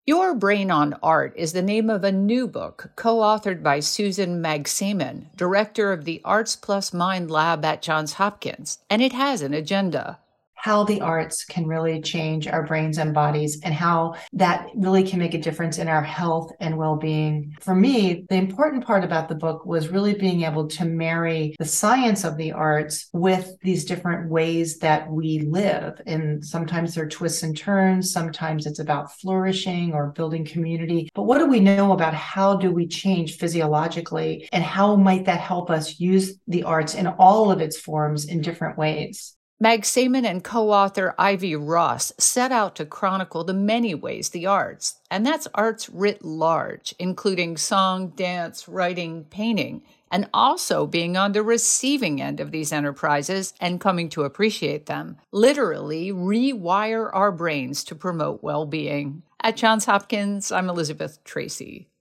Your Brain on Art is the name of a new book co-authored by Susan Magsamen, director of the Arts Plus Mind Lab at Johns Hopkins, and it has an agenda. How the arts can really change our brains and bodies and how that really can make a difference in our health and well-being. For me, the important part about the book was really being able to marry the science of the arts with these different ways that we live. And sometimes there are twists and turns. Sometimes it's about flourishing or building community. But what do we know about how do we change physiologically, and how might that help us use the arts in all of its forms in different ways? Magsamen and co-author Ivy Ross set out to chronicle the many ways the arts, and that's arts writ large, including song, dance, writing, painting, and also being on the receiving end of these enterprises and coming to appreciate them, literally rewire our brains to promote well-being. At Johns Hopkins, I'm Elizabeth Tracy.